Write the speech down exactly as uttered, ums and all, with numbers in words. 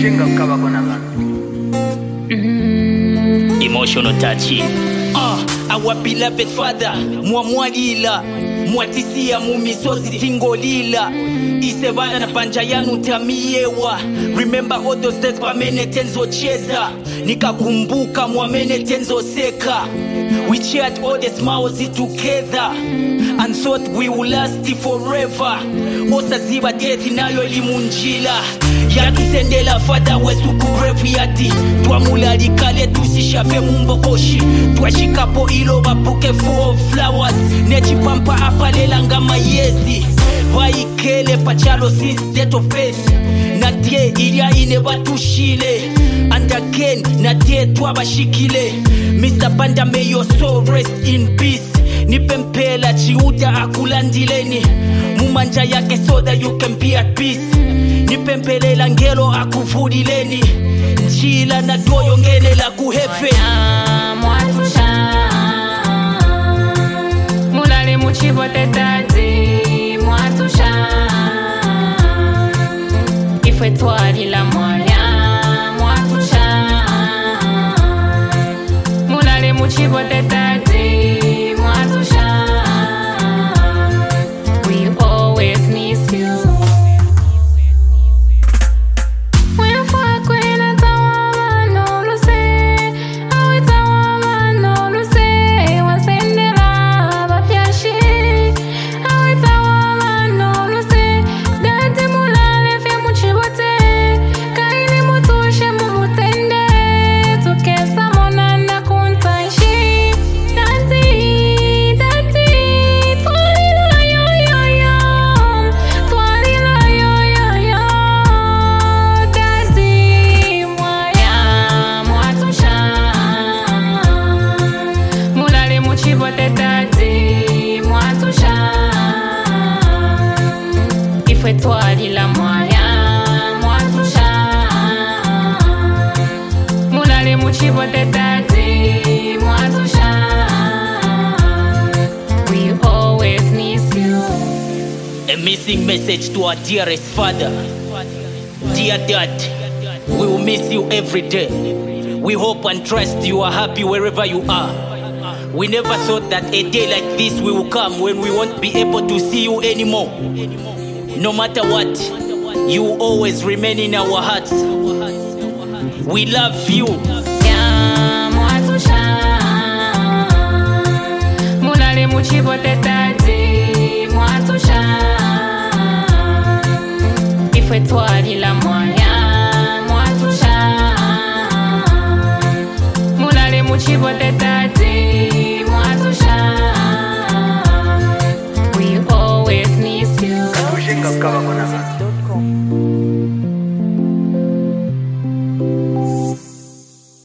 Emotional touching. Ah, our beloved father, mwamwalila, mwatisia mumisozi tingolila. Isebana na panjayanu tamiyewa. Remember all those days pamene tenzo cheza. Nikakumbuka mwamene tenzo seka. We shared all the smiles together and thought we will last forever. Osaziba death nayo limunjila. Yatusendela fata wesu kurefu yati. Twamularikale tusishafe mumbokoshi. Twashikapo ilo bapuke full of flowers. Nechipampa apalela ngama yezi. Vaikele pachalo since death of faith. Natie ilia ine batushile. And again natie twabashikile. Mister Panda, may your soul rest in peace. Nipempela chiuta akulandileni. Mumanja yake so that you can be at peace. Nipempelela ngelo akuvudileni. Njila na doyo ngene la kuhefe. Mwatusha mulale muchibote tati. Mwatusha ifwe twali la mwaya. Mwatusha mulale muchibote tati. Mwatusha we always miss you. Chibote tati. Mwatusha ifwe twali la mwaya. Mwatusha mulale muchibote tati. Mwatusha we always miss you. A missing message to our dearest father. Dear dad, we will miss you every day. We hope and trust you are happy wherever you are. We never thought that a day like this will come when we won't be able to see you anymore. No matter what, you will always remain in our hearts. We love you. Ya Mwatusha mulale muchibote tati. Mwatusha ifwe twali la mwaya. Mwatusha mulale muchibote tati. Mwatusha we always miss you.